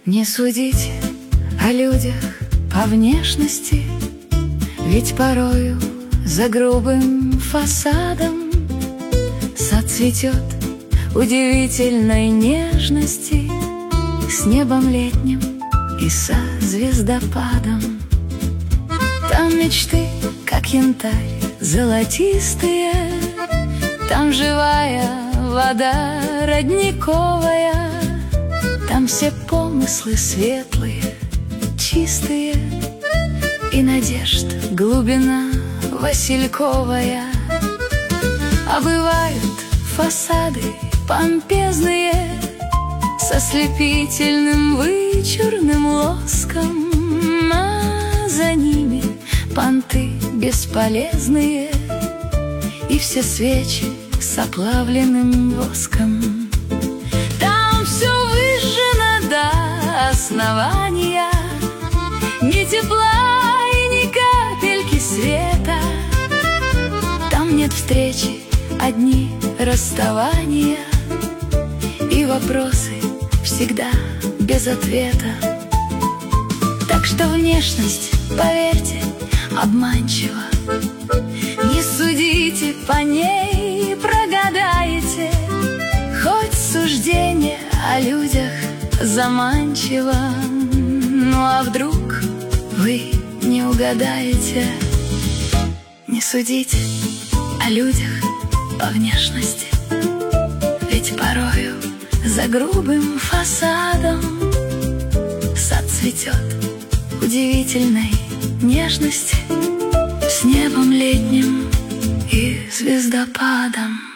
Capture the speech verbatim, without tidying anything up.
Не судите о людях по внешности, ведь порою за грубым фасадом соцветет удивительной нежности с небом летним и со звездопадом. Там мечты, как янтарь, золотистые, там живая вода родниковая, там все помыслы светлые, чистые, и надежд глубина васильковая. А бывают фасады помпезные со слепительным вычурным лоском, а за ними понты бесполезные и все свечи с оплавленным воском. Там все выжжено до основания, ни тепла и ни капельки света. Там нет встречи, одни расставания, и вопросы всегда без ответа. Так что внешность, поверьте, обманчива. Не судите по ней, прогадаете, хоть суждение о людях заманчиво. Ну а вдруг вы не угадаете? Не судите о людях по внешности, ведь порою за грубым фасадом соцветет удивительной нежности с небом летним и звездопадом.